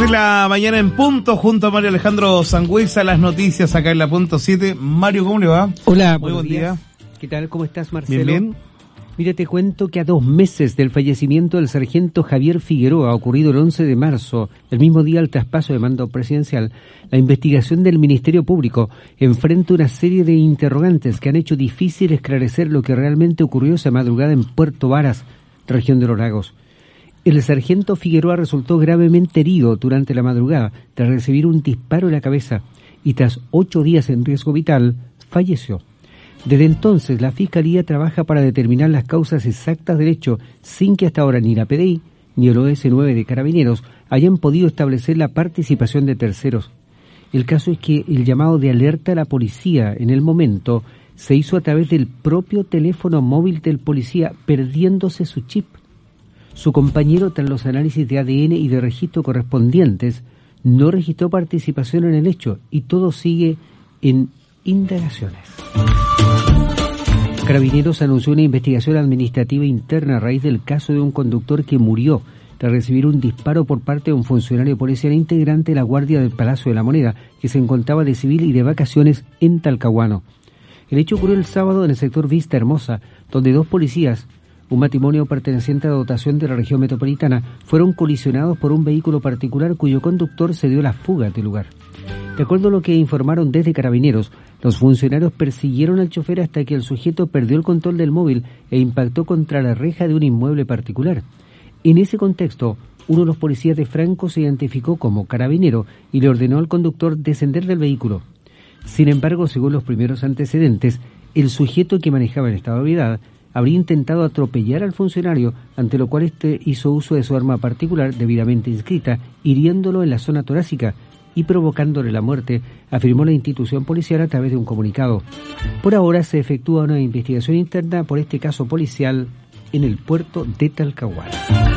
de la mañana en punto, junto a Mario Alejandro Sangüesa, las noticias acá en la punto 7. Mario, ¿cómo le va? Hola, muy buen día. ¿Qué tal? ¿Cómo estás, Marcelo? Bien. Mira, te cuento que a 2 meses del fallecimiento del sargento Javier Figueroa, ocurrido el 11 de marzo, el mismo día del traspaso de mando presidencial, la investigación del Ministerio Público enfrenta una serie de interrogantes que han hecho difícil esclarecer lo que realmente ocurrió esa madrugada en Puerto Varas, región de los Lagos. El sargento Figueroa resultó gravemente herido durante la madrugada tras recibir un disparo en la cabeza y tras 8 días en riesgo vital, falleció. Desde entonces, la Fiscalía trabaja para determinar las causas exactas del hecho, sin que hasta ahora ni la PDI ni el OS9 de Carabineros hayan podido establecer la participación de terceros. El caso es que el llamado de alerta a la policía en el momento se hizo a través del propio teléfono móvil del policía, perdiéndose su chip. Su compañero, tras los análisis de ADN y de registro correspondientes, no registró participación en el hecho y todo sigue en indagaciones. Carabineros anunció una investigación administrativa interna a raíz del caso de un conductor que murió tras recibir un disparo por parte de un funcionario policial integrante de la Guardia del Palacio de la Moneda, que se encontraba de civil y de vacaciones en Talcahuano. El hecho ocurrió el sábado en el sector Vista Hermosa, donde 2 policías, un matrimonio perteneciente a la dotación de la región metropolitana, fueron colisionados por un vehículo particular cuyo conductor se dio la fuga del lugar. De acuerdo a lo que informaron desde Carabineros, los funcionarios persiguieron al chofer hasta que el sujeto perdió el control del móvil e impactó contra la reja de un inmueble particular. En ese contexto, uno de los policías de Franco se identificó como carabinero y le ordenó al conductor descender del vehículo. Sin embargo, según los primeros antecedentes, el sujeto que manejaba en estado de ebriedad habría intentado atropellar al funcionario, ante lo cual este hizo uso de su arma particular debidamente inscrita, hiriéndolo en la zona torácica y provocándole la muerte, afirmó la institución policial a través de un comunicado. Por ahora se efectúa una investigación interna por este caso policial en el puerto de Talcahuano.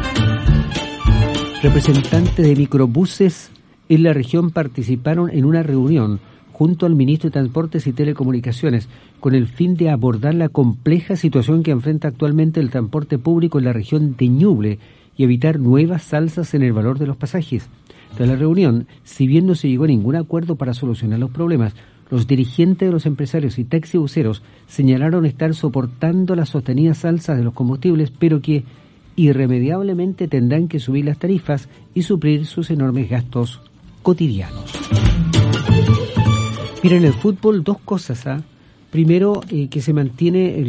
Representantes de microbuses en la región participaron en una reunión junto al ministro de Transportes y Telecomunicaciones con el fin de abordar la compleja situación que enfrenta actualmente el transporte público en la región de Ñuble y evitar nuevas alzas en el valor de los pasajes. Tras la reunión, si bien no se llegó a ningún acuerdo para solucionar los problemas, los dirigentes de los empresarios y taxibuseros señalaron estar soportando las sostenidas alzas de los combustibles, pero que irremediablemente tendrán que subir las tarifas y suplir sus enormes gastos cotidianos. Mira, en el fútbol 2 cosas. Primero, que se mantiene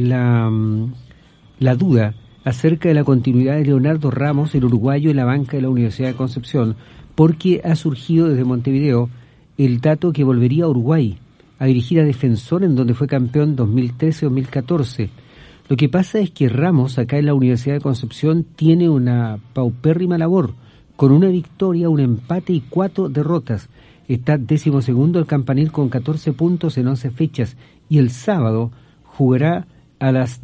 la duda acerca de la continuidad de Leonardo Ramos, el uruguayo, en la banca de la Universidad de Concepción, porque ha surgido desde Montevideo el dato que volvería a Uruguay a dirigir a Defensor, en donde fue campeón 2013-2014. Lo que pasa es que Ramos, acá en la Universidad de Concepción, tiene una paupérrima labor, con una victoria, un empate y 4 derrotas. Está 12º el Campanil con 14 puntos en 11 fechas y el sábado jugará a las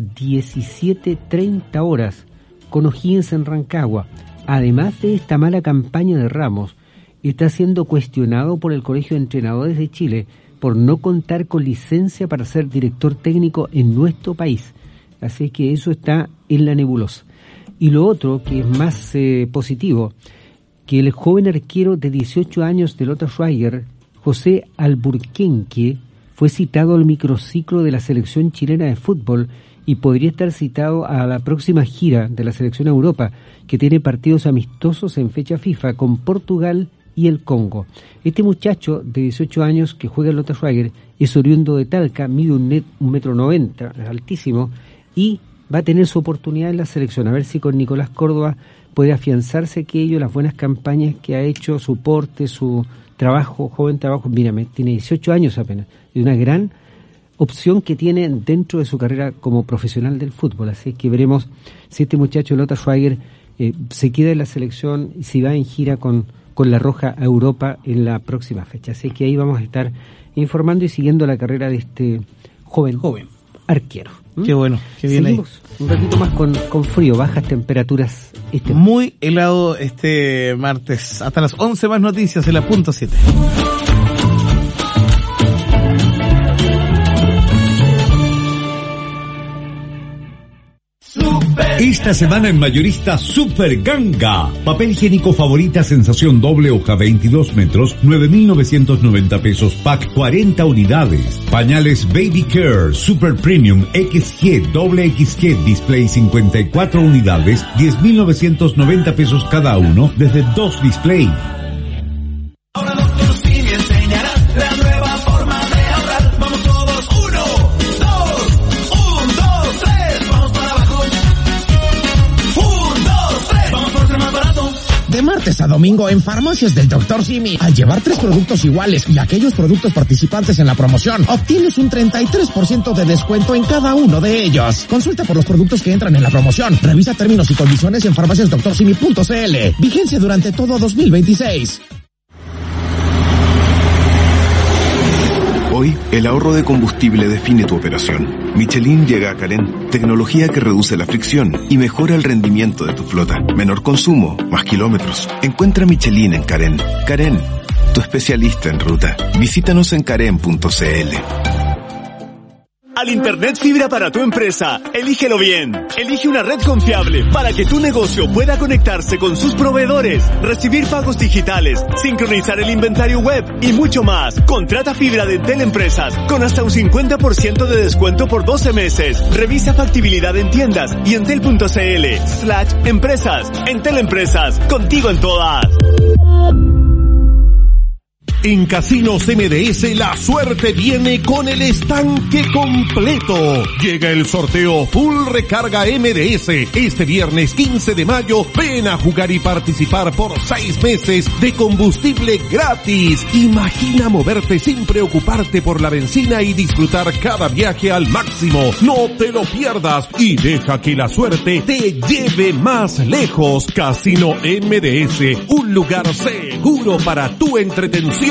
17:30 horas con O'Higgins en Rancagua. Además de esta mala campaña de Ramos, está siendo cuestionado por el Colegio de Entrenadores de Chile por no contar con licencia para ser director técnico en nuestro país. Así que eso está en la nebulosa. Y lo otro, que es más positivo, que el joven arquero de 18 años del Lota Schwager, José Alburquenque, fue citado al microciclo de la selección chilena de fútbol y podría estar citado a la próxima gira de la selección Europa, que tiene partidos amistosos en fecha FIFA con Portugal y el Congo. Este muchacho de 18 años que juega en Lota Schwager es oriundo de Talca, mide 1,90 m, es altísimo, y va a tener su oportunidad en la selección. A ver si con Nicolás Córdoba puede afianzarse aquello, las buenas campañas que ha hecho, su porte, su trabajo, joven trabajo. Mírame, tiene 18 años apenas, y una gran opción que tiene dentro de su carrera como profesional del fútbol. Así que veremos si este muchacho Lota Schwager se queda en la selección y si va en gira con la Roja a Europa en la próxima fecha. Así que ahí vamos a estar informando y siguiendo la carrera de este joven arquero. Qué bueno, qué bien. Seguimos ahí un ratito más con frío, bajas temperaturas. Muy helado este martes. Hasta las 11 más noticias en la punto 7. Super Esta semana en Mayorista Super Ganga. Papel higiénico Favorita Sensación doble hoja 22 metros, 9.990 pesos, pack 40 unidades. Pañales Baby Care Super Premium XG, doble XG, display 54 unidades, 10.990 pesos cada uno, desde 2 display. Ahora Dr. Simi enseñará la nueva forma de ahorrar. Vamos todos, 1, 2, 3, vamos para abajo. 1, 2, 3, vamos por ser más barato. De martes a domingo en Farmacias del Dr. Simi, al llevar 3 productos iguales y aquellos productos participantes en la promoción, obtienes un 33% de descuento en cada uno de ellos. Consulta por los productos que entran en la promoción. Revisa términos y condiciones en farmaciasdoctorsimi.cl. Vigencia durante todo 2026. Hoy, el ahorro de combustible define tu operación. Michelin llega a Carén, tecnología que reduce la fricción y mejora el rendimiento de tu flota. Menor consumo, más kilómetros. Encuentra Michelin en Carén. Carén, tu especialista en ruta. Visítanos en carén.cl. Al Internet fibra para tu empresa, elígelo bien. Elige una red confiable para que tu negocio pueda conectarse con sus proveedores, recibir pagos digitales, sincronizar el inventario web y mucho más. Contrata fibra de Entel Empresas con hasta un 50% de descuento por 12 meses. Revisa factibilidad en tiendas y entel.cl/empresas. Entel Empresas, contigo en todas. En Casinos MDS la suerte viene con el estanque completo. Llega el sorteo Full Recarga MDS. Este viernes 15 de mayo ven a jugar y participar por 6 meses de combustible gratis. Imagina moverte sin preocuparte por la benzina y disfrutar cada viaje al máximo. No te lo pierdas y deja que la suerte te lleve más lejos. Casino MDS, un lugar seguro para tu entretención.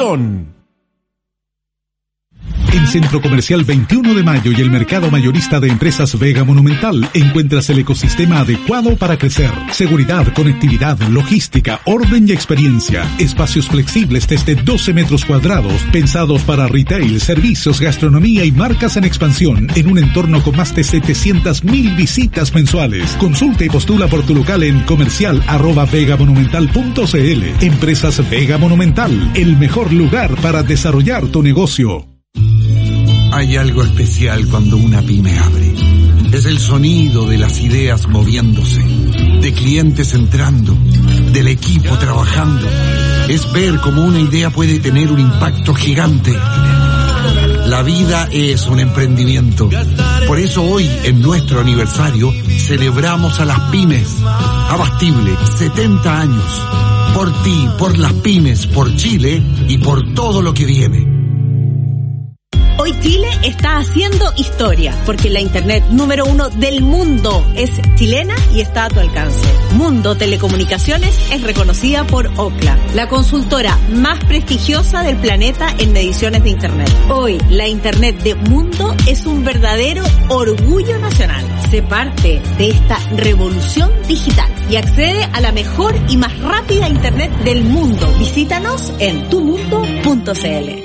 En Centro Comercial 21 de Mayo y el Mercado Mayorista de Empresas Vega Monumental encuentras el ecosistema adecuado para crecer. Seguridad, conectividad, logística, orden y experiencia. Espacios flexibles desde 12 metros cuadrados, pensados para retail, servicios, gastronomía y marcas en expansión, en un entorno con más de 700.000 visitas mensuales. Consulta y postula por tu local en comercial@vegamonumental.cl. Empresas Vega Monumental, el mejor lugar para desarrollar tu negocio. Hay algo especial cuando una pyme abre. Es el sonido de las ideas moviéndose, de clientes entrando, del equipo trabajando. Es ver cómo una idea puede tener un impacto gigante. La vida es un emprendimiento. Por eso hoy, en nuestro aniversario, celebramos a las pymes. Abastible, 70 años. Por ti, por las pymes, por Chile y por todo lo que viene. Hoy Chile está haciendo historia, porque la internet número 1 del mundo es chilena y está a tu alcance. Mundo Telecomunicaciones es reconocida por Ookla, la consultora más prestigiosa del planeta en mediciones de internet. Hoy, la internet de Mundo es un verdadero orgullo nacional. Sé parte de esta revolución digital y accede a la mejor y más rápida internet del mundo. Visítanos en tumundo.cl.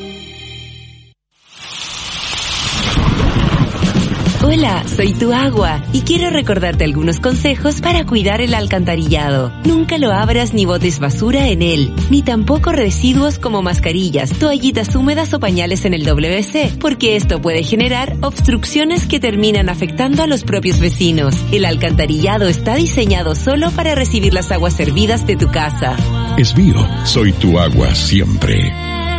Hola, soy Tu Agua y quiero recordarte algunos consejos para cuidar el alcantarillado. Nunca lo abras ni botes basura en él, ni tampoco residuos como mascarillas, toallitas húmedas o pañales en el WC, porque esto puede generar obstrucciones que terminan afectando a los propios vecinos. El alcantarillado está diseñado solo para recibir las aguas servidas de tu casa. Es mío, soy Tu Agua siempre.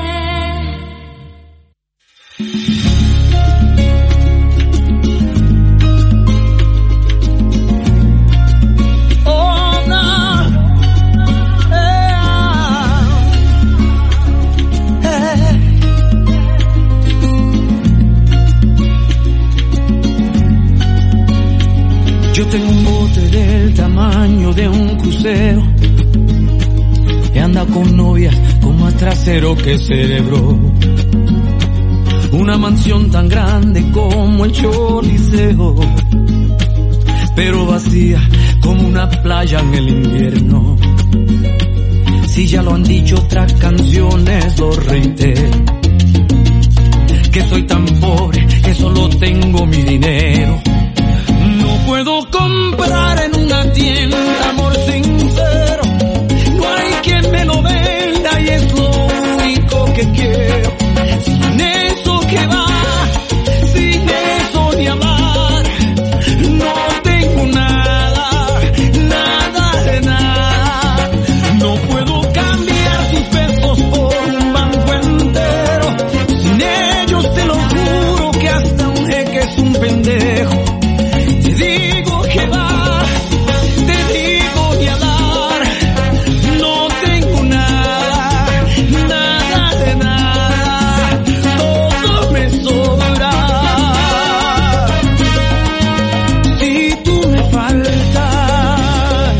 Yo tengo un bote del tamaño de un crucero y anda con novias con más trasero que cerebro. Una mansión tan grande como el Choliseo, pero vacía como una playa en el invierno. Si ya lo han dicho otras canciones, lo reitero, que soy tan pobre que solo tengo mi dinero. No puedo comprar en una tienda amor sincero. No hay quien me lo venda y es lo único que quiero. Sin eso que va, sin eso ni hablar. No tengo nada, nada de nada. No puedo cambiar tus besos por un banco entero. Sin ellos te lo juro que hasta un jeque es un pendejo. Te digo que va, te digo ni hablar. No tengo nada, nada de nada. Todo me sobra. Si tú me faltas.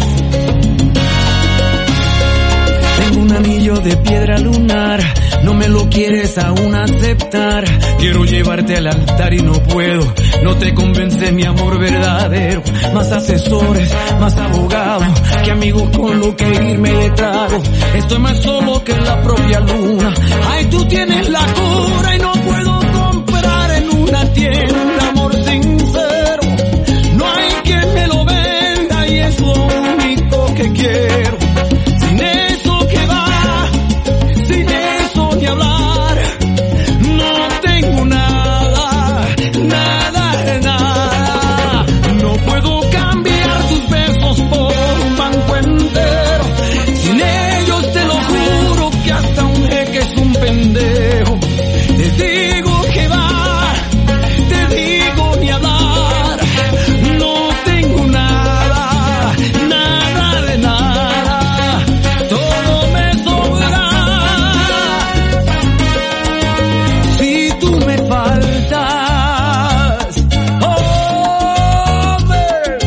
Tengo un anillo de piedra lunar. No me lo quieres aún aceptar. Quiero llevarte al altar y no puedo. No te convence mi amor verdadero. Más asesores, más abogados que amigos con lo que irme de trago. Estoy más solo que la propia luna. Ay, tú tienes la cura y no puedo comprar en una tienda amor sincero. No hay quien me lo venda y es lo único que quiero. Sin eso que va, sin eso ni hablar. No tengo nada, nada de nada. No puedo cambiar tus besos por un banco entero. Sin ellos te lo juro que hasta un jeque es un pendejo. Te digo que va, te digo ni hablar. No tengo nada, nada de nada. Todo me sobra. Si tú me faltas, hombre.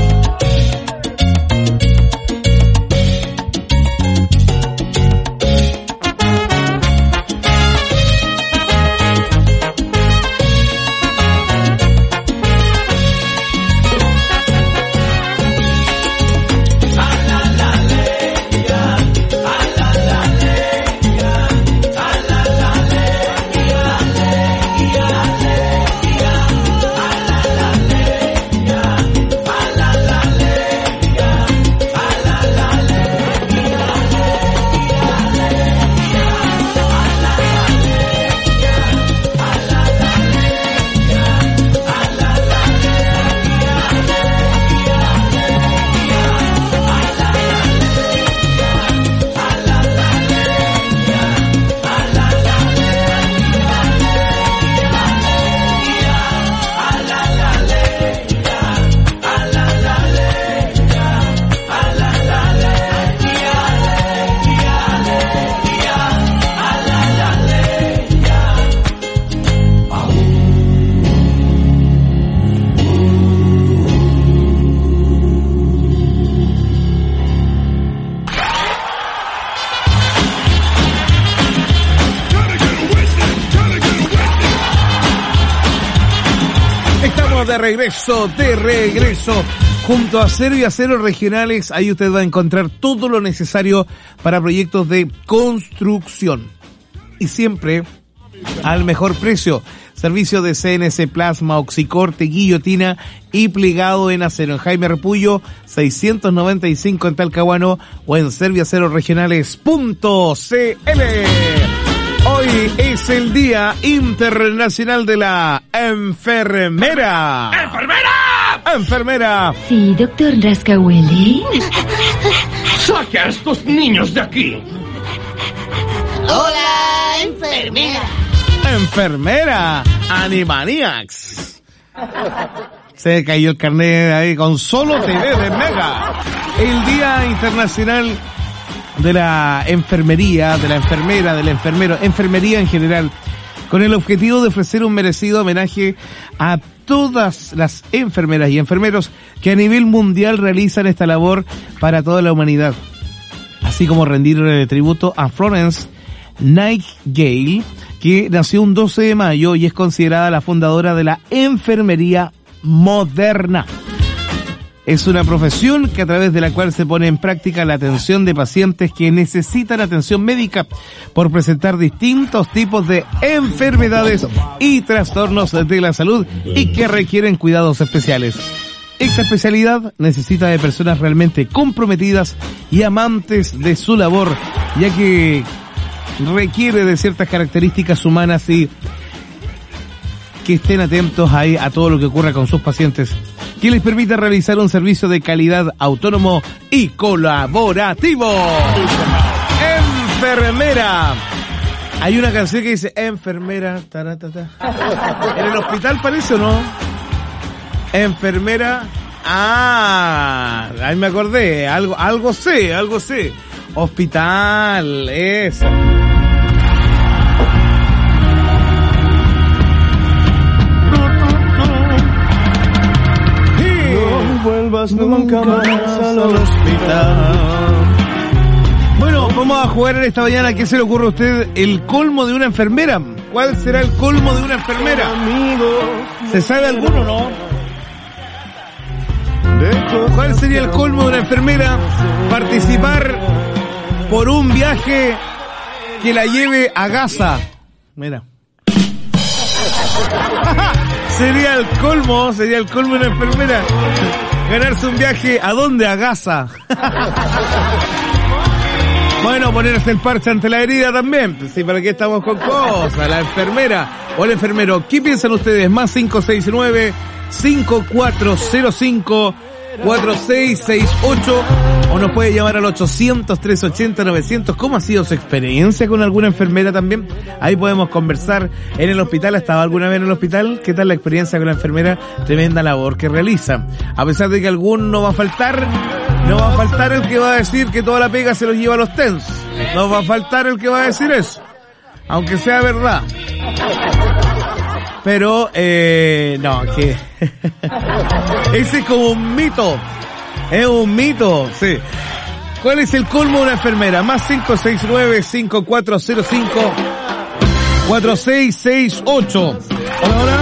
Estamos de regreso, junto a Servio Aceros Regionales. Ahí usted va a encontrar todo lo necesario para proyectos de construcción. Y siempre al mejor precio. Servicio de CNC Plasma, oxicorte, guillotina y plegado en acero. En Jaime Repullo, 695 en Talcahuano o en serviacerosregionales.cl. Hoy es el Día Internacional de la Enfermera. ¡Enfermera! ¡Enfermera! Sí, doctor Rascahuele. ¡Saque a estos niños de aquí! ¡Hola, enfermera! ¡Enfermera! ¡Animaniacs! Se cayó el carnet ahí con Solo TV de Mega. El Día Internacional de la Enfermería, de la Enfermera, del Enfermero, enfermería en general, con el objetivo de ofrecer un merecido homenaje a todas las enfermeras y enfermeros que a nivel mundial realizan esta labor para toda la humanidad, así como rendir tributo a Florence Nightingale, que nació un 12 de mayo y es considerada la fundadora de la enfermería moderna. Es una profesión que a través de la cual se pone en práctica la atención de pacientes que necesitan atención médica por presentar distintos tipos de enfermedades y trastornos de la salud y que requieren cuidados especiales. Esta especialidad necesita de personas realmente comprometidas y amantes de su labor, ya que requiere de ciertas características humanas y que estén atentos ahí a todo lo que ocurra con sus pacientes, que les permita realizar un servicio de calidad autónomo y colaborativo. Enfermera. Hay una canción que dice enfermera, taratata. ¿En el hospital parece o no? Enfermera. Ah, ahí me acordé. Algo sé. Hospital, eso. No vuelvas nunca más al hospital. Bueno, vamos a jugar en esta mañana. ¿Qué se le ocurre a usted? ¿El colmo de una enfermera? ¿Cuál será el colmo de una enfermera? ¿Se sabe alguno, no? ¿Cuál sería el colmo de una enfermera? Participar por un viaje que la lleve a Gaza. Mira. Sería el colmo de una enfermera. Ganarse un viaje, ¿a dónde? A Gaza. Bueno, ponerse el parche ante la herida también. Sí, ¿para qué estamos con cosas? La enfermera o el enfermero. ¿Qué piensan ustedes? Más 569-5405-4668 o nos puede llamar al 800-380-900. ¿Cómo ha sido su experiencia con alguna enfermera también? Ahí podemos conversar. En el hospital, ¿ha estado alguna vez en el hospital? ¿Qué tal la experiencia con la enfermera? Tremenda labor que realiza. A pesar de que algún no va a faltar el que va a decir que toda la pega se los lleva a los TENS. No va a faltar el que va a decir eso, aunque sea verdad. Pero, no, que ese es como un mito. Es un mito, sí. ¿Cuál es el colmo de una enfermera? Más 569-5405-4668. Hola.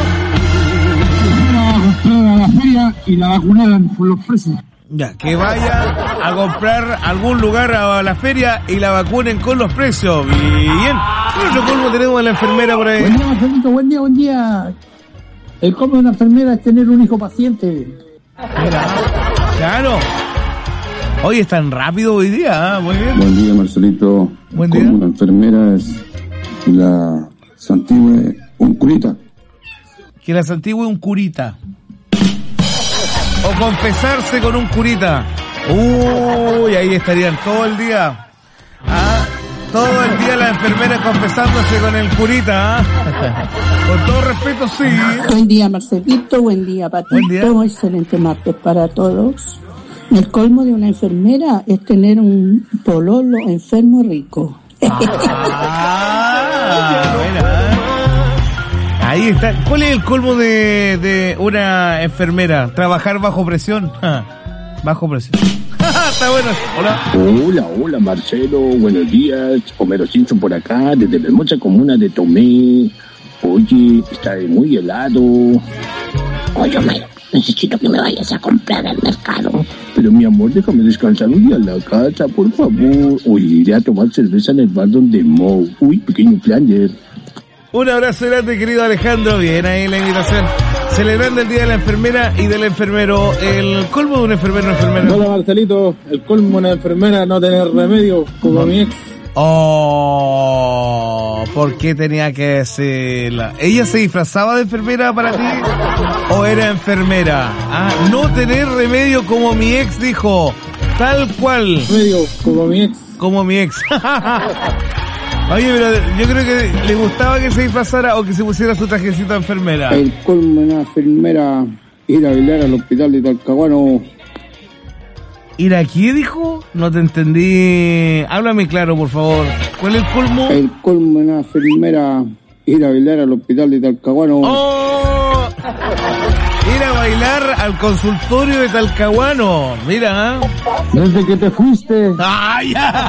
A la feria y la vacunaran por los precios. Ya, que vaya a comprar algún lugar a la feria y la vacunen con los precios. Bien. ¿Qué otro colmo tenemos de la enfermera por ahí? Buen día, Marcelito, buen día. El colmo de una enfermera es tener un hijo paciente. Mira, claro. Hoy es tan rápido hoy día, ¿eh? Muy bien. Buen día, Marcelito. Buen día. Como una enfermera es la santigüe un curita. Que la santigüe un curita. O confesarse con un curita. Uy, ahí estarían todo el día. ¿Ah? Todo el día las enfermeras confesándose con el curita. ¿Ah? Con todo respeto, sí. Buen día, Marcelito. Buen día, Patito. Buen día. Excelente martes para todos. El colmo de una enfermera es tener un pololo enfermo rico. Ahí está. ¿Cuál es el colmo de una enfermera? Trabajar bajo presión. Bajo presión. Está bueno. Hola. Hola, Marcelo. Buenos días. Homero Simpson por acá, desde la hermosa comuna de Tomé. Oye, está muy helado. Oye, Homero, necesito que me vayas a comprar al mercado. Pero mi amor, déjame descansar un día en la casa, por favor. Oye, iré a tomar cerveza en el bar donde Mo. Uy, pequeño Flander. Un abrazo grande, querido Alejandro. Bien ahí la invitación. Celebrando el Día de la Enfermera y del Enfermero. El colmo de un enfermero o enfermera. Hola, Marcelito. El colmo de una enfermera no tener remedio, como mi ex. Oh, ¿por qué tenía que decirla? ¿Ella se disfrazaba de enfermera para ti? ¿O era enfermera? Ah, no tener remedio como mi ex dijo. Tal cual. Remedio como mi ex. Como mi ex. Oye, pero yo creo que le gustaba que se disfrazara o que se pusiera su trajecito de enfermera. El colmo de una enfermera, ir a bailar al hospital de Talcahuano. ¿Ir aquí, dijo? No te entendí. Háblame claro, por favor. ¿Cuál es el colmo? El colmo de una enfermera, ir a bailar al hospital de Talcahuano. ¡Oh! Ir a bailar al consultorio de Talcahuano. Mira, ¿eh? Desde que te fuiste. ¡Ay, ya!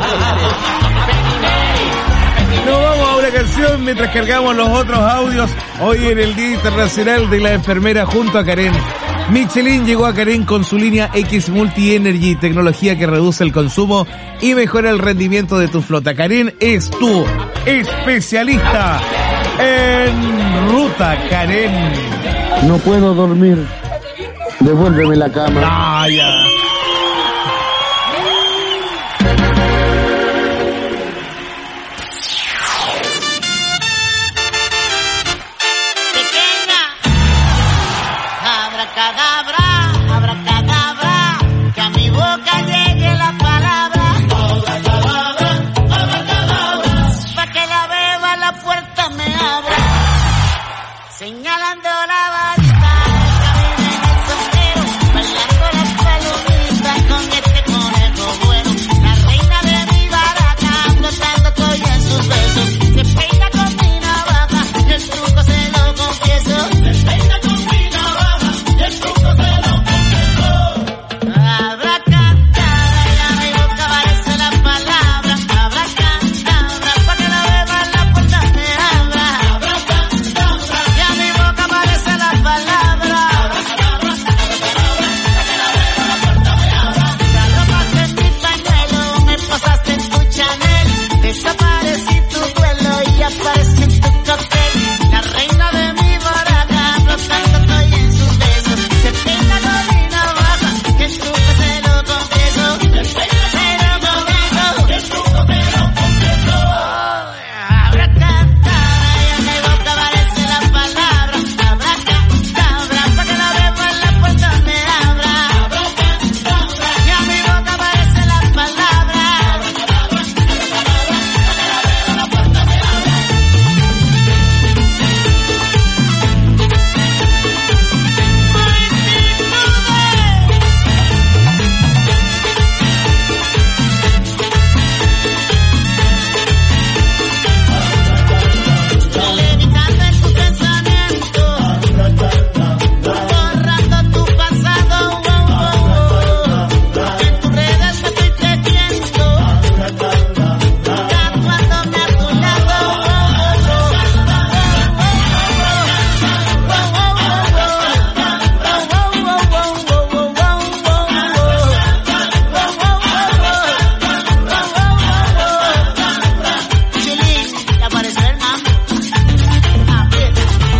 Nos vamos a una canción mientras cargamos los otros audios. Hoy en el Día Internacional de la Enfermera junto a Karen. Michelin llegó a Karen con su línea X Multi Energy, tecnología que reduce el consumo y mejora el rendimiento de tu flota. Karen es tu especialista en ruta, Karen. No puedo dormir. Devuélveme la cama. Ah, ya. Abracadabra, que a mi boca llegue la palabra. Abracadabra, pa' que la beba la puerta me abra. Señalando la varita, camina en el sombrero, bailando las palomitas con este conejo bueno. La reina de mi baraca, flotando estoy en sus besos. Se peina con mi navaja, y el truco se lo confieso. Se peina con mi navaja, y el truco se lo confieso. Abracadabra, ya mi boca parece la palabra. Abracadabra, pa' que la beba la puerta me abra. Abracadabra, ya mi boca parece la palabra. Ya robaste mi pañuelo, me posaste en tu Chanel. Desaparecí tu duelo y aparecí en tu cóctel. La reina de mi baraca, flotando estoy en sus besos. Se peina con mi navaja, que el truco se lo confieso. Se lo confieso, que el truco se lo confieso. Abracadabra, ya mi boca parece la palabra. Abracadabra, pa' que la beba en la puerta me abra. Abracadabra, ya mi boca parece la palabra. Levitando en tu pensamiento, borrando tu pasado, en tus redes me estoy tejiendo, tatuándome a tu lado, Chilín, ya apareció el mambo. Aprieta,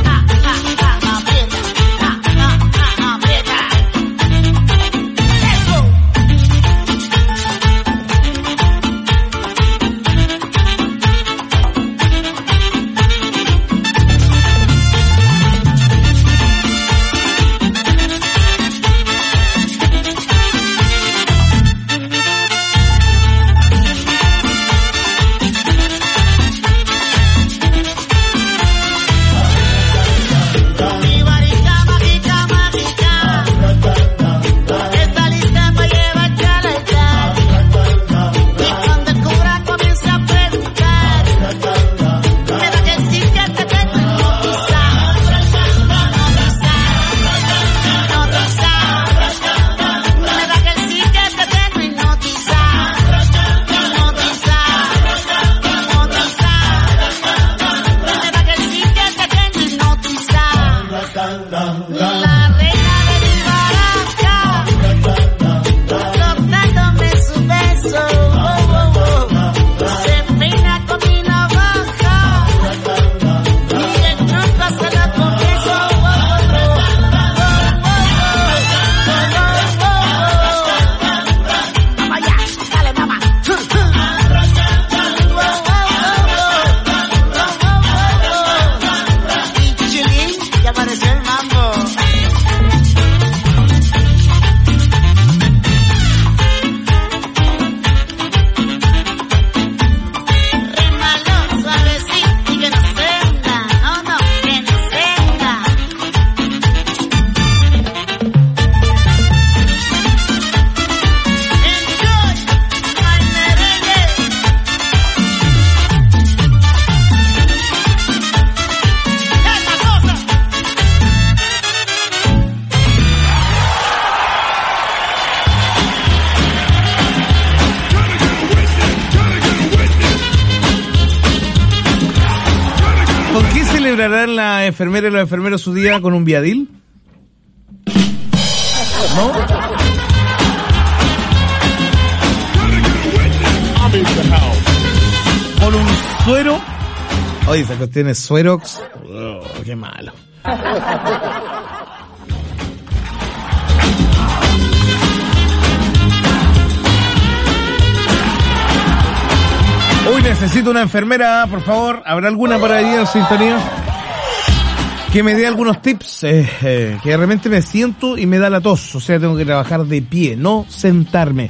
aprieta. Let's go. Mi varita mágica, mágica, está lista para llevar chaleca. Y cuando el cura comienza a preguntar, me da que sí que te tengo hipnotizado. Me da que sí que te tengo hipnotizado. Me da que sí que te tengo hipnotizado. La reina de mi baraca, flotando en su beso. Se peina con mi navaja, y el truco se lo confieso. Vamos allá, dale mamá. Y Chilín, ya apareció el mambo. Rímalo suavecito y que no se hunda. No, no, que no se hunda. Enjoy my merengue. Esta cosa. ¿Con qué celebrarán la enfermera y los enfermeros su día? ¿Con un viadil? ¿No? ¿Con un suero? Oye, esa cuestión es suerox. Oh, qué malo. Hoy necesito una enfermera, por favor. ¿Habrá alguna por ahí en sintonía? Que me dé algunos tips, que de repente me siento y me da la tos, o sea, tengo que trabajar de pie, no sentarme.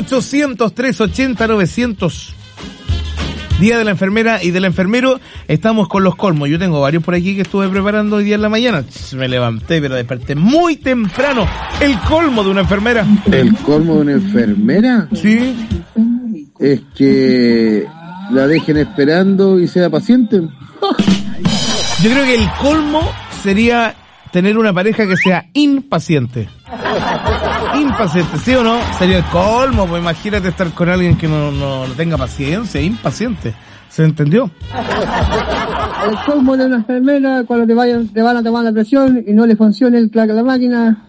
800-380-900. Día de la enfermera y del enfermero, estamos con los colmos. Yo tengo varios por aquí que estuve preparando hoy día en la mañana. Me levanté, pero desperté muy temprano. El colmo de una enfermera. ¿El colmo de una enfermera? Sí. Es que la dejen esperando y sea paciente. Yo creo que el colmo sería tener una pareja que sea impaciente. Impaciente, ¿sí o no? Sería el colmo, pues imagínate estar con alguien que no tenga paciencia, impaciente. ¿Se entendió? El colmo de una enfermera cuando te van a tomar la presión y no le funcione la máquina.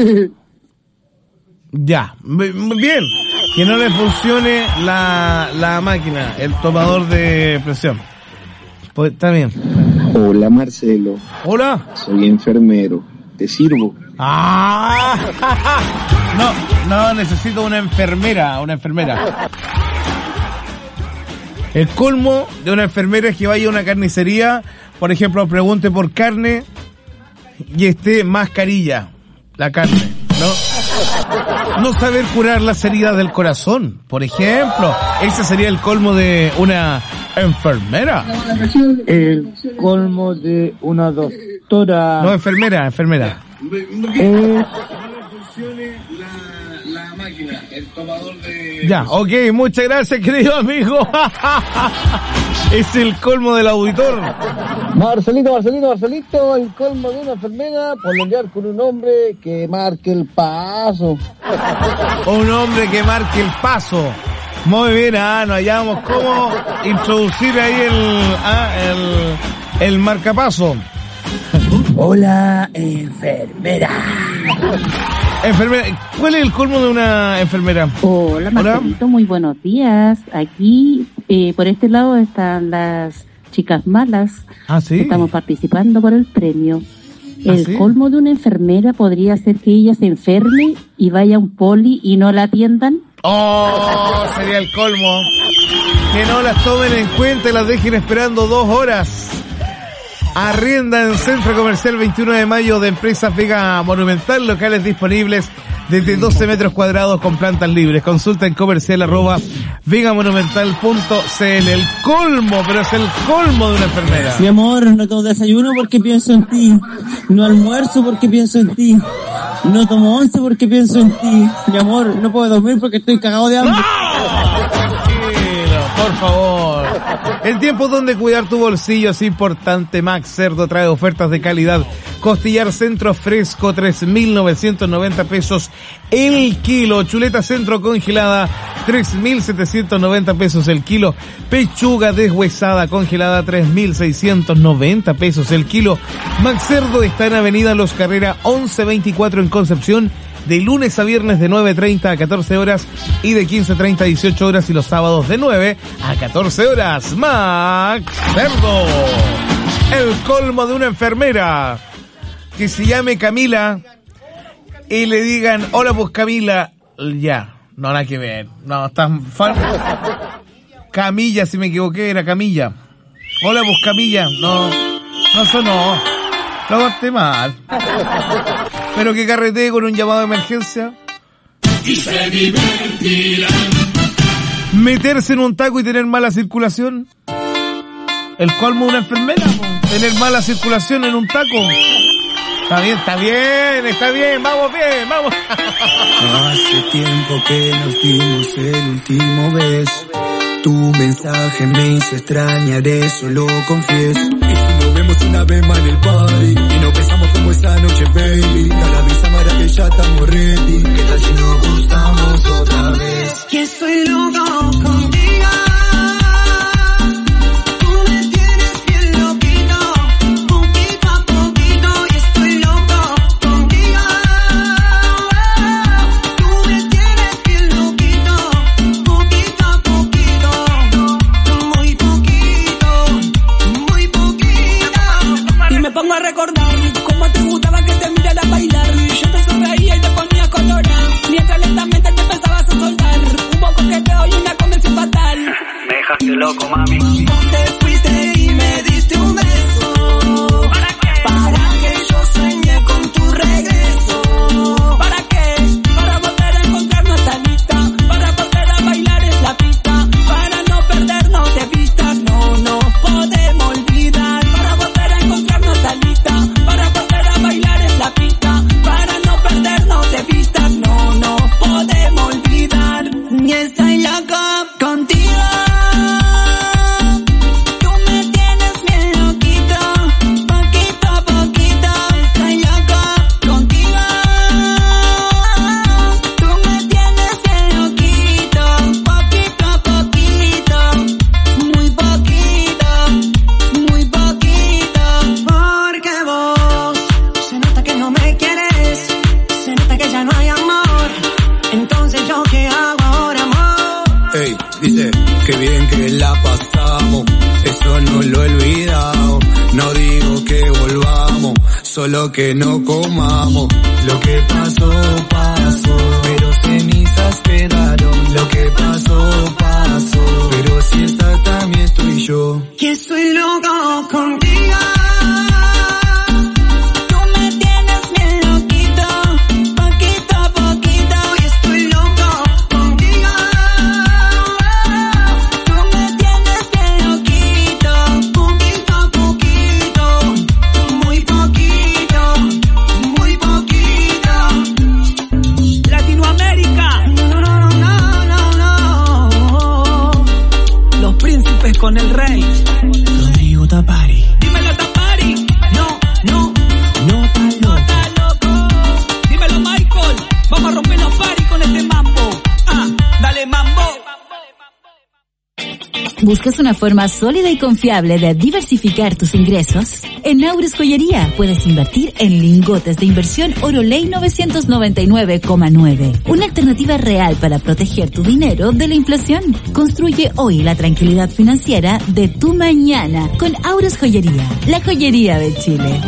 Ya, bien. Que no le funcione la máquina, el tomador de presión. Pues está bien. Hola Marcelo. Hola. Soy enfermero. ¿Te sirvo? ¡Ah! No, necesito una enfermera. El colmo de una enfermera es que vaya a una carnicería, por ejemplo, pregunte por carne y esté mascarilla la carne, ¿no? No saber curar las heridas del corazón, por ejemplo. Ese sería el colmo de una enfermera. El colmo de una doctora. No, enfermera. La máquina, el tomador de... Ya, ok, muchas gracias, querido amigo. Es el colmo del auditor. Marcelito, el colmo de una enfermera por enviar con un hombre que marque el paso. Un hombre que marque el paso. Muy bien, nos hallamos cómo introducir ahí el marcapaso. Hola, enfermera. Enfermera, ¿cuál es el colmo de una enfermera? Hola, Marcelito, muy buenos días. Aquí, por este lado, están las chicas malas. Ah, sí. Estamos participando por el premio. El ¿sí? colmo de una enfermera podría ser que ella se enferme y vaya a un poli y no la atiendan. Oh, sería el colmo. Que no las tomen en cuenta y las dejen esperando 2 horas. Arrienda en Centro Comercial 21 de Mayo de Empresas Vega Monumental, locales disponibles desde 12 metros cuadrados con plantas libres. Consulta en comercial@vegamonumental.cl. El colmo, pero es el colmo de una enfermera. Mi amor, no tomo desayuno porque pienso en ti. No almuerzo porque pienso en ti. No tomo once porque pienso en ti. Mi amor, no puedo dormir porque estoy cagado de hambre. Por favor. En tiempos donde cuidar tu bolsillo es importante, Max Cerdo trae ofertas de calidad. Costillar centro fresco, 3.990 pesos el kilo. Chuleta centro congelada, 3.790 pesos el kilo. Pechuga deshuesada congelada, 3.690 pesos el kilo. Max Cerdo está en Avenida Los Carrera 1124 en Concepción, de lunes a viernes de 9:30 a 14 horas y de 15:30 a 18 horas y los sábados de 9 a 14 horas. Max Cerdo. El colmo de una enfermera que se llame Camila y le digan, hola pues Camila, ya, no, nada que ver, no, están Camilla, si me equivoqué, era Camilla. Hola pues Camilla, no sonó, lo aguanté mal. Pero que carretee con un llamado de emergencia. Y se divertirán. Meterse en un taco y tener mala circulación. El colmo de una enfermera, tener mala circulación en un taco. Está bien, vamos bien, vamos. Hace tiempo que nos dimos el último beso. Tu mensaje me hizo extrañar, eso lo confieso. Y si nos vemos una vez más en el party y nos besamos como esa noche, baby, da la visa para que ya estamos ready. ¿Qué tal si nos gustamos otra vez? Que estoy loco contigo. Pongo a recordar cómo te gustaba que te mirara a bailar. Yo te sonreía y te ponía colorado, mientras lentamente te empezabas a soltar un poco que te doy una olvidado. No digo que volvamos, solo que no comamos. Lo que pasó, pasó, pero cenizas quedaron. Lo que pasó, pasó, pero si estás también estoy yo. Que soy loco contigo. Con el rey Rodrigo Tapari. Dímelo Tapari. No está loco. Dímelo Michael. Vamos a romper los paris con este mambo. Dale mambo. ¿Buscas una forma sólida y confiable de diversificar tus ingresos? En Aures Joyería puedes invertir en lingotes de inversión Oroley 999,9. Una alternativa real para proteger tu dinero de la inflación. Construye hoy la tranquilidad financiera de tu mañana con Aures Joyería, la joyería de Chile.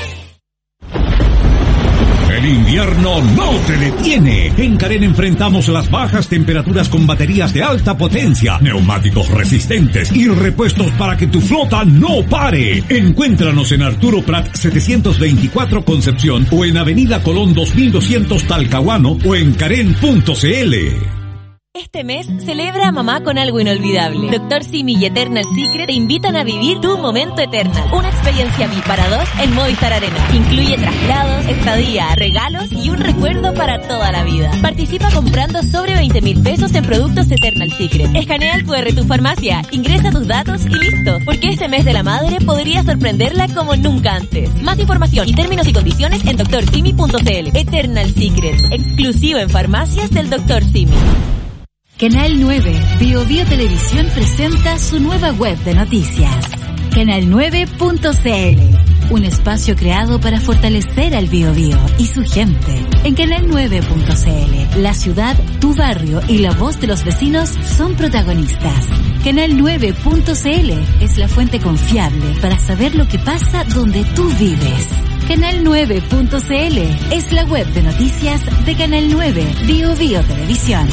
El invierno no te detiene. En Karen enfrentamos las bajas temperaturas con baterías de alta potencia, neumáticos resistentes y repuestos para que tu flota no pare. Encuéntranos en Arturo Prat 724 Concepción o en Avenida Colón 2200 Talcahuano o en karen.cl. Este mes celebra a mamá con algo inolvidable. Dr. Simi y Eternal Secret te invitan a vivir tu momento Eternal. Una experiencia VIP para dos en Movistar Arena. Incluye traslados, estadía, regalos y un recuerdo para toda la vida. Participa comprando sobre 20,000 pesos en productos Eternal Secret. Escanea el QR de tu farmacia, ingresa tus datos y listo. Porque este mes de la madre podría sorprenderla como nunca antes. Más información y términos y condiciones en drsimi.cl. Eternal Secret, exclusivo en farmacias del Dr. Simi. Canal 9, Bio Televisión presenta su nueva web de noticias. Canal9.cl, un espacio creado para fortalecer al Biobío y su gente. En Canal9.cl, la ciudad, tu barrio y la voz de los vecinos son protagonistas. Canal9.cl es la fuente confiable para saber lo que pasa donde tú vives. Canal9.cl es la web de noticias de Canal 9, Bio Televisión.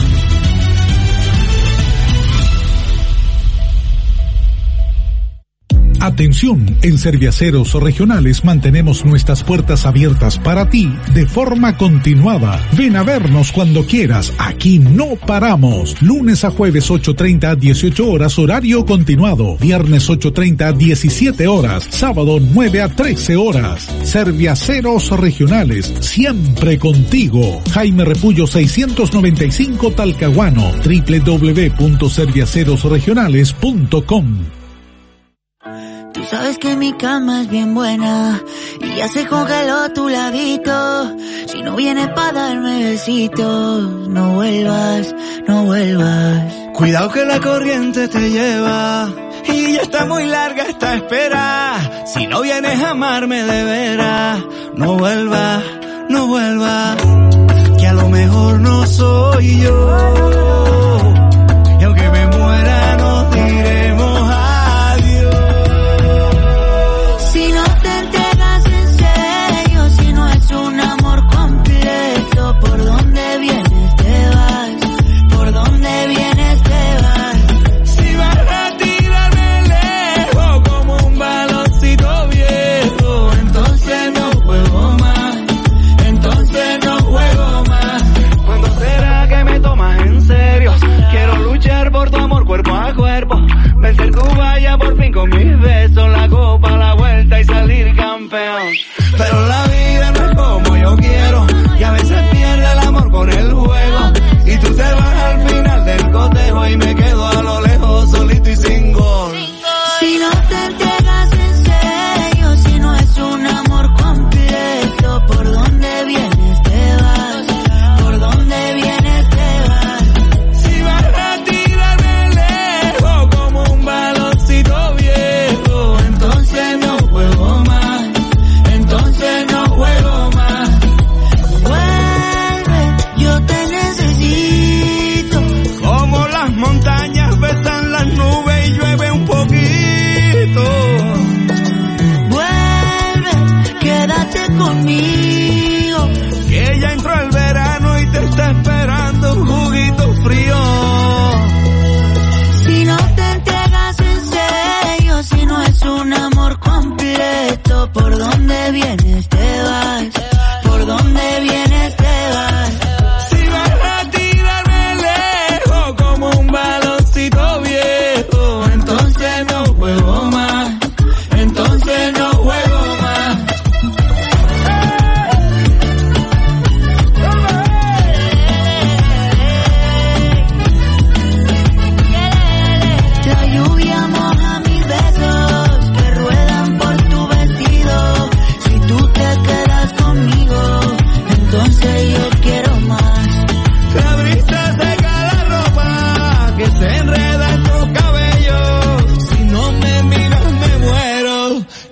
Atención, en Serviaceros Regionales mantenemos nuestras puertas abiertas para ti de forma continuada. Ven a vernos cuando quieras, aquí no paramos. Lunes a jueves 8:30 a 18 horas horario continuado. Viernes 8:30 a 17 horas. Sábado 9 a 13 horas. Serviaceros Regionales, siempre contigo. Jaime Repullo 695 Talcahuano. www.serviacerosregionales.com. Tú sabes que mi cama es bien buena y ya se congeló tu ladito. Si no vienes pa' darme besitos, no vuelvas, no vuelvas. Cuidado que la corriente te lleva y ya está muy larga esta espera. Si no vienes a amarme de veras, no vuelvas, no vuelvas. Que a lo mejor no soy yo y aunque me muera nos diremos cuerpo a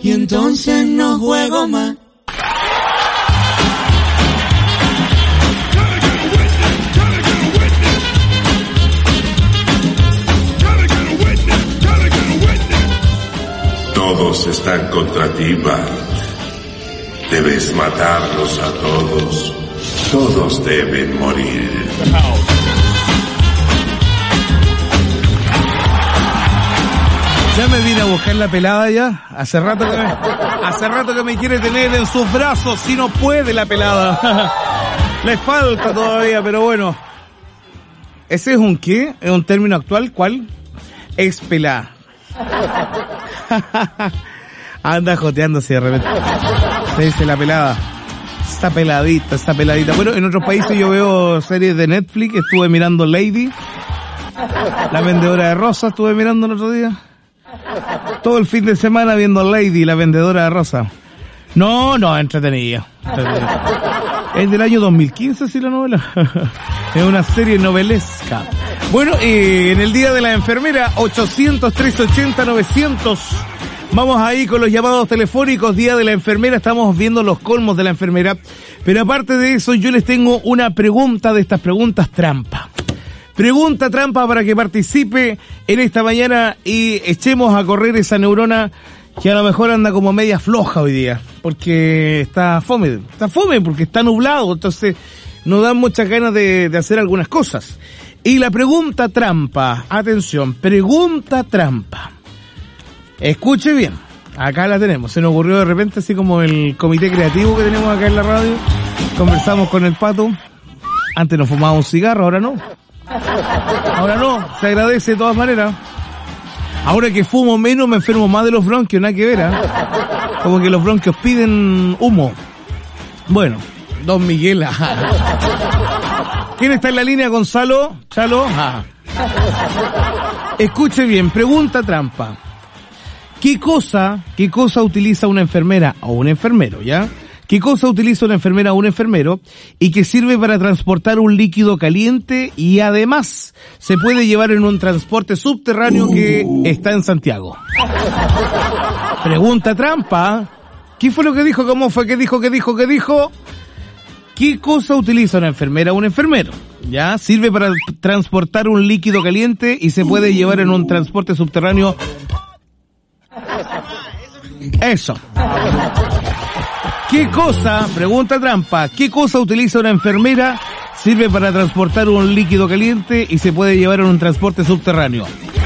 y entonces no juego más. Todos están contra ti, Bart. Debes matarlos a todos. Todos deben morir. Ya me vine a buscar la pelada ya. Hace rato que me quiere tener en sus brazos y no puede la pelada. Le falta todavía, pero bueno. ¿Ese es un qué? ¿Es un término actual? ¿Cuál? Expelada. Anda joteándose de repente. Se dice la pelada. Está peladita, está peladita. Bueno, en otros países yo veo series de Netflix. Estuve mirando Lady, la vendedora de rosas. Estuve mirando el otro día. Todo el fin de semana viendo Lady, la vendedora de rosas. No, entretenida. Es del año 2015, sí, la novela. Es una serie novelesca. Bueno, en el Día de la Enfermera, 800-380-900. Vamos ahí con los llamados telefónicos. Día de la Enfermera, estamos viendo los colmos de la enfermera. Pero aparte de eso, yo les tengo una pregunta de estas preguntas trampa. Pregunta trampa para que participe en esta mañana y echemos a correr esa neurona que a lo mejor anda como media floja hoy día. Porque está fome porque está nublado, entonces nos dan muchas ganas de hacer algunas cosas. Y la pregunta trampa, atención, pregunta trampa. Escuche bien, acá la tenemos. Se nos ocurrió de repente, así como el comité creativo que tenemos acá en la radio. Conversamos con el Pato. Antes nos fumábamos un cigarro, ahora no. Ahora no, se agradece de todas maneras. Ahora que fumo menos me enfermo más de los bronquios, nada que ver, ¿eh? Como que los bronquios piden humo. Bueno, don Miguel. ¿Quién está en la línea, Gonzalo? ¿Chalo? Escuche bien, pregunta trampa. ¿Qué cosa utiliza una enfermera o un enfermero, ya? ¿Qué cosa utiliza una enfermera o un enfermero y que sirve para transportar un líquido caliente y además se puede llevar en un transporte subterráneo que está en Santiago? Pregunta trampa. ¿Qué fue lo que dijo? ¿Cómo fue? ¿Qué dijo? ¿Qué cosa utiliza una enfermera o un enfermero? ¿Ya? Sirve para transportar un líquido caliente y se puede llevar en un transporte subterráneo. Eso. ¿Qué cosa, pregunta trampa, qué cosa utiliza una enfermera, sirve para transportar un líquido caliente y se puede llevar en un transporte subterráneo?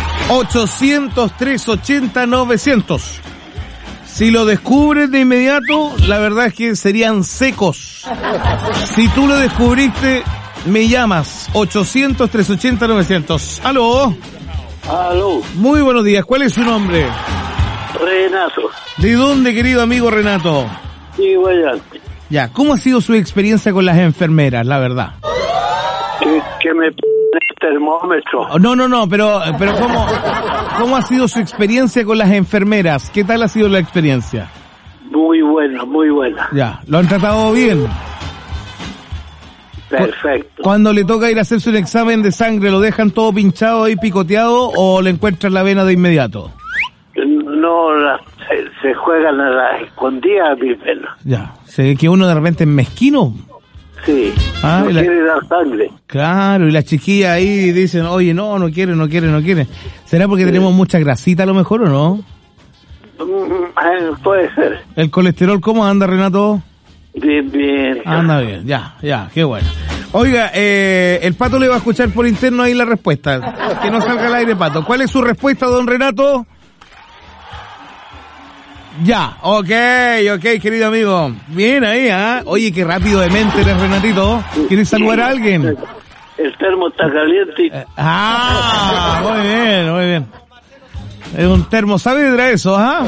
800-380-900. Si lo descubres de inmediato, la verdad es que serían secos. Si tú lo descubriste, me llamas. 800-380-900. ¿Aló? Aló. Muy buenos días. ¿Cuál es su nombre? Renato. ¿De dónde, querido amigo Renato? Sí, Guayante. Ya, ¿cómo ha sido su experiencia con las enfermeras, la verdad? Que me p*** el termómetro. No, pero ¿cómo ha sido su experiencia con las enfermeras? ¿Qué tal ha sido la experiencia? Muy buena, muy buena. Ya, ¿lo han tratado bien? Perfecto. Cuando le toca ir a hacerse un examen de sangre, ¿lo dejan todo pinchado ahí, picoteado, o le encuentran la vena de inmediato? No, se juegan a la escondida mi pena. Ya, se ve que uno de repente es mezquino. Sí, no quiere dar sangre. Claro, y las chiquillas ahí dicen, oye, no quiere. ¿Será porque tenemos mucha grasita a lo mejor o no? Puede ser. ¿El colesterol cómo anda, Renato? Bien. Anda bien, ya, qué bueno. Oiga, el Pato le va a escuchar por interno ahí la respuesta. Que no salga al aire, Pato. ¿Cuál es su respuesta, don Renato? Ya, ok, querido amigo. Bien ahí, Oye, qué rápido de mente eres, Renatito. ¿Quieres saludar a alguien? El termo está caliente. Muy bien. Es un termo Saavedra eso, Vale.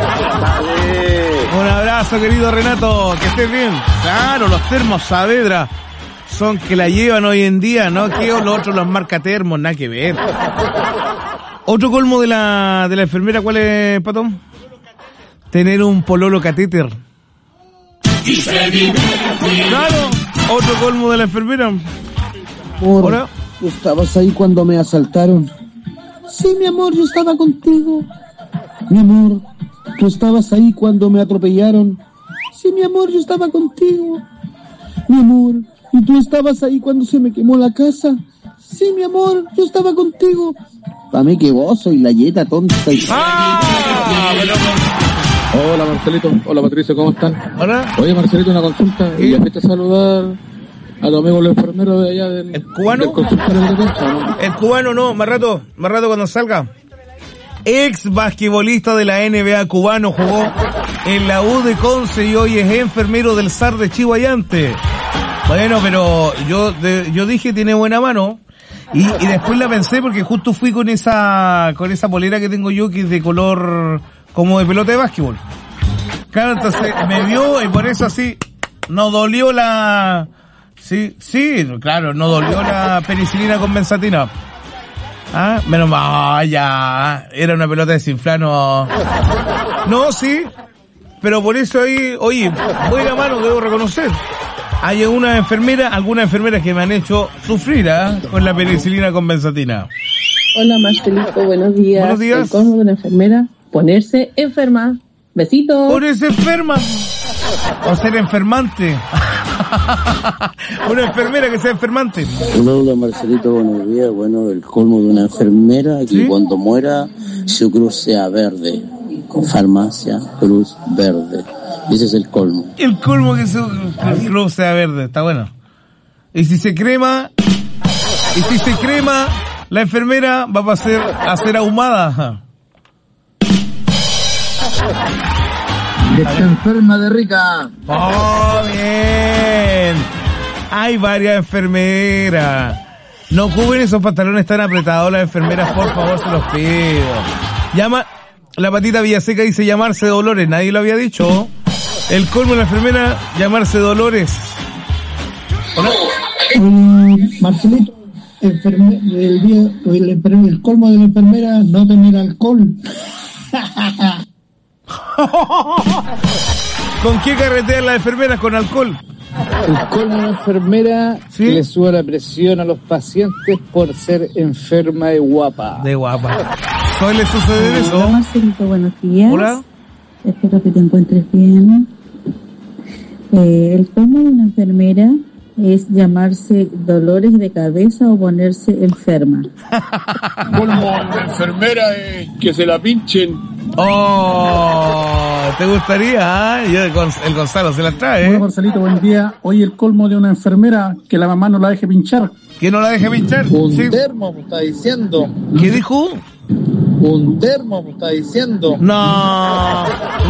Un abrazo, querido Renato, que estés bien. Claro, los termos Saavedra son que la llevan hoy en día, ¿no? Que los otros los marca termos, nada que ver. Otro colmo de la enfermera, ¿cuál es, Patón? Tener un pololo catéter. Claro, otro colmo de la enfermera. Amor, ¿hola? ¿Tú estabas ahí cuando me asaltaron? Sí, mi amor, yo estaba contigo. Mi amor, ¿tú estabas ahí cuando me atropellaron? Sí, mi amor, yo estaba contigo. Mi amor, ¿y tú estabas ahí cuando se me quemó la casa? Sí, mi amor, yo estaba contigo. Para mí que vos soy la yeta tonta. Hola Marcelito, hola Patricio, ¿cómo están? Hola. Oye Marcelito, una consulta. ¿Y a saludar a tu amigo el enfermero de allá del... ¿El cubano? Del consultorio de Concha, ¿no? El cubano no, más rato cuando salga. Ex basquetbolista de la NBA cubano, jugó en la U de Conce y hoy es enfermero del SAR de Chihuayante. Bueno, pero yo dije tiene buena mano y después la pensé porque justo fui con esa polera que tengo yo que es de color como de pelota de básquetbol. Claro, entonces me vio y por eso así no dolió la... Sí, claro, no dolió la penicilina con benzatina. Ah, menos mal, ya, era una pelota desinflano. No, sí, pero por eso ahí, oye, buena mano, debo reconocer. Hay algunas enfermeras que me han hecho sufrir, con la penicilina con benzatina. Hola, Marcelito, buenos días. Buenos días. El colmo de una enfermera, ponerse enferma. Besitos. Ponerse enferma. O ser enfermante. Una enfermera que sea enfermante. Hola Marcelito, buenos días. Bueno, el colmo de una enfermera que ¿sí? Cuando muera su cruz sea verde. Farmacia, cruz verde. Ese es el colmo. El colmo que su cruz sea verde, está bueno. Y si se crema, la enfermera va a ser ahumada. Que está enferma de rica. ¡Oh, bien! Hay varias enfermeras. No cubren esos pantalones tan apretados las enfermeras, por favor, se los pido. Llama, la Patita Villaseca dice llamarse Dolores, nadie lo había dicho. El colmo de la enfermera, llamarse Dolores. ¿Hola? Marcelito, el colmo de la enfermera, no tener alcohol. ¿Con qué carretean las enfermeras? ¿Con alcohol? El colmo de la enfermera, ¿sí? Que le suba la presión a los pacientes por ser enferma de guapa. ¿Suele suceder eso? Hola Marcelito, buenos días. Hola. Espero que te encuentres bien. El colmo de una enfermera es llamarse dolores de cabeza o ponerse enferma. Colmo de una enfermera es que se la pinchen. Oh, ¿te gustaría? Yo, el Gonzalo se la trae. Hola Marcelito, buen día. Hoy el colmo de una enfermera, que la mamá no la deje pinchar. ¿Que no la deje pinchar? Un termo, me está diciendo. ¿Qué dijo? Un termo, me está diciendo. No.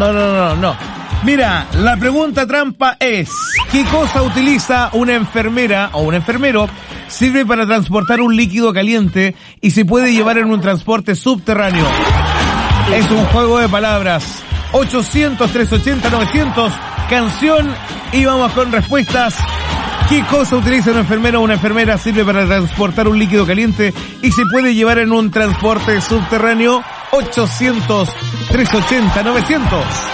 Mira, la pregunta trampa es, ¿qué cosa utiliza una enfermera o un enfermero? Sirve para transportar un líquido caliente y se puede llevar en un transporte subterráneo. Es un juego de palabras. 800-380-900, canción, y vamos con respuestas. ¿Qué cosa utiliza un enfermero o una enfermera? Sirve para transportar un líquido caliente y se puede llevar en un transporte subterráneo. 800-380-900.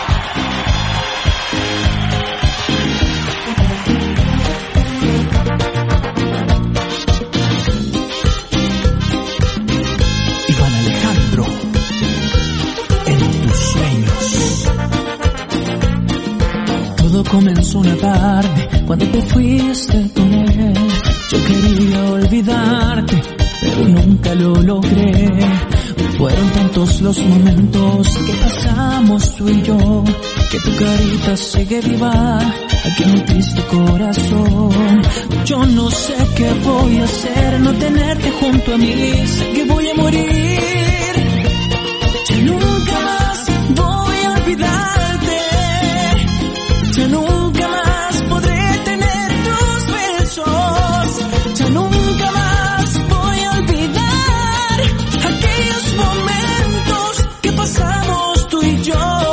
Comenzó una tarde cuando te fuiste con él. Yo quería olvidarte, pero nunca lo logré. Fueron tantos los momentos que pasamos tú y yo, que tu carita sigue viva aquí en mi triste corazón. Yo no sé qué voy a hacer, no tenerte junto a mí, sé que voy a morir. Ya nunca más voy a olvidarte. Ya nunca más podré tener tus besos. Ya nunca más voy a olvidar aquellos momentos que pasamos tú y yo.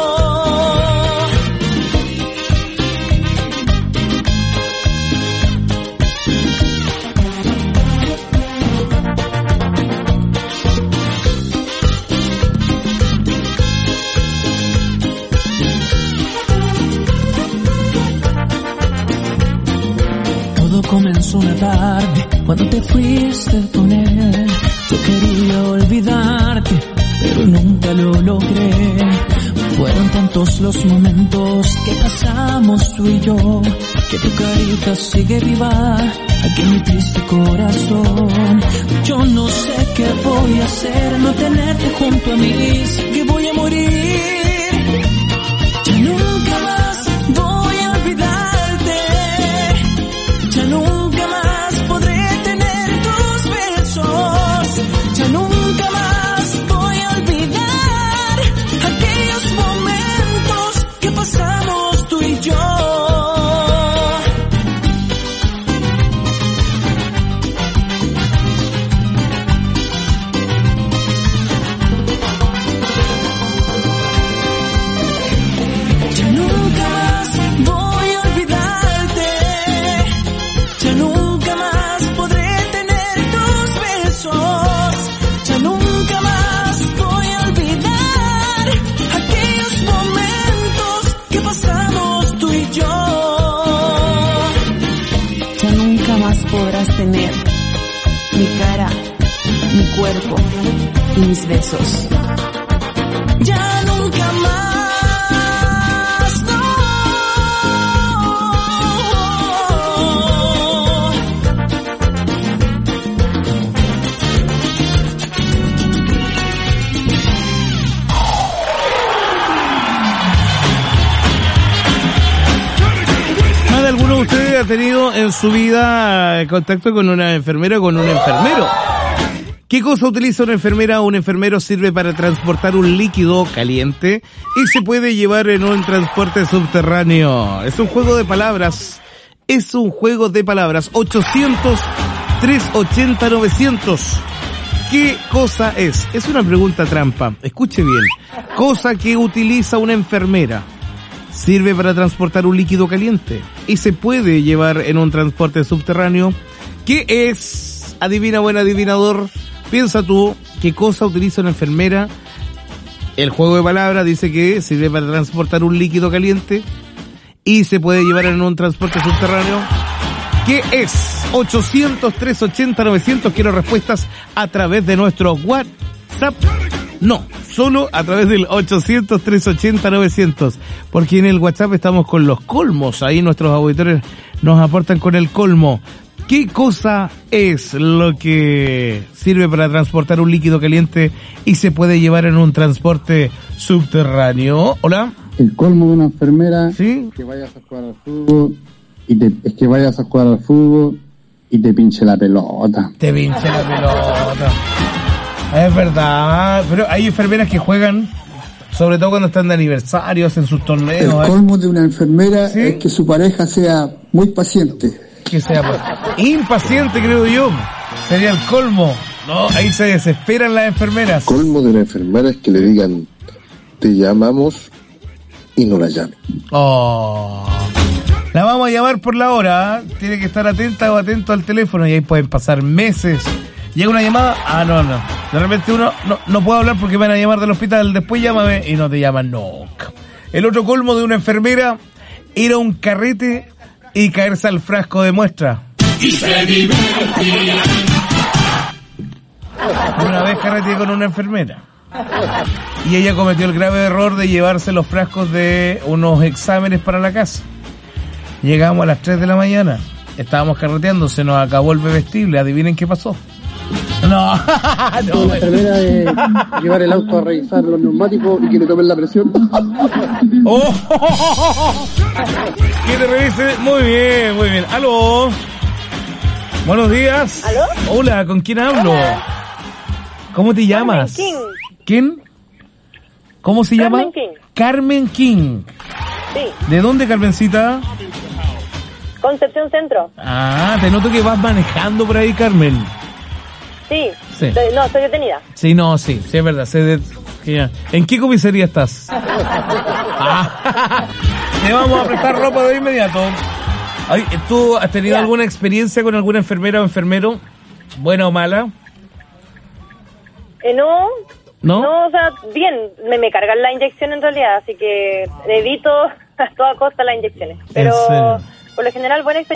Comenzó una tarde cuando te fuiste con él. Yo quería olvidarte, pero nunca lo logré. Fueron tantos los momentos que pasamos tú y yo, que tu carita sigue viva aquí en mi triste corazón. Yo no sé qué voy a hacer, no tenerte junto a mí, sé que voy a morir. Ya nunca más voy a olvidarte, ya nunca más podré tener tus besos, ya nunca más voy a olvidar aquellos momentos que pasamos tú y yo. Podrás tener mi cara, mi cuerpo y mis besos. Ya nunca más, no. ¿Más de alguno de ustedes ha tenido en su vida contacto con una enfermera o con un enfermero? ¿Qué cosa utiliza una enfermera o un enfermero? Sirve para transportar un líquido caliente y se puede llevar en un transporte subterráneo. Es un juego de palabras. 800-380-900. ¿Qué cosa es? Es una pregunta trampa. Escuche bien. Cosa que utiliza una enfermera. Sirve para transportar un líquido caliente y se puede llevar en un transporte subterráneo. ¿Qué es? Adivina, buen adivinador. Piensa tú, ¿qué cosa utiliza una enfermera? El juego de palabras dice que sirve para transportar un líquido caliente y se puede llevar en un transporte subterráneo. ¿Qué es? 800-380-900. Quiero respuestas a través de nuestro WhatsApp. No, solo a través del 800-380-900. Porque en el WhatsApp estamos con los colmos. Ahí nuestros auditores nos aportan con el colmo. ¿Qué cosa es lo que sirve para transportar un líquido caliente y se puede llevar en un transporte subterráneo? Hola. El colmo de una enfermera. ¿Sí? Que vayas a jugar al fútbol y te pinche la pelota. Te pinche la pelota. Es verdad, pero hay enfermeras que juegan, sobre todo cuando están de aniversario, hacen sus torneos. El colmo de una enfermera, ¿sí?, es que su pareja sea muy paciente. Que sea impaciente, creo yo. Sería el colmo. No, ahí se desesperan las enfermeras. El colmo de una enfermera es que le digan, te llamamos, y no la llamen. Oh. La vamos a llamar por la hora, ¿eh? Tiene que estar atenta o atento al teléfono y ahí pueden pasar meses. Llega una llamada, no. De repente uno, no puedo hablar porque me van a llamar del hospital, después llámame y no te llaman nunca. El otro colmo de una enfermera era un carrete y caerse al frasco de muestra. Y se divertía. Una vez carreteé con una enfermera y ella cometió el grave error de llevarse los frascos de unos exámenes para la casa. Llegamos a las 3 de la mañana, estábamos carreteando, se nos acabó el bebestible, adivinen qué pasó. No. La enfermera de llevar el auto a revisar los neumáticos y que le tomen la presión. Que te revise. Muy bien, muy bien. Aló. Buenos días. ¿Aló? Hola, ¿con quién hablo? Hola. ¿Cómo te llamas? King. ¿Quién? ¿Cómo se llama? Carmen King. Carmen King. Sí. ¿De dónde, Carmencita? Concepción Centro. Ah, te noto que vas manejando por ahí, Carmen. Sí. Sí. No, estoy detenida. Sí, es verdad. ¿En qué comisaría estás? Te vamos a prestar ropa de inmediato. Ay, ¿tú has tenido alguna experiencia con alguna enfermera o enfermero? ¿Buena o mala? No. ¿No? No, o sea, bien. Me cargan la inyección en realidad, así que evito a toda costa las inyecciones. Pero por lo general, buena experiencia.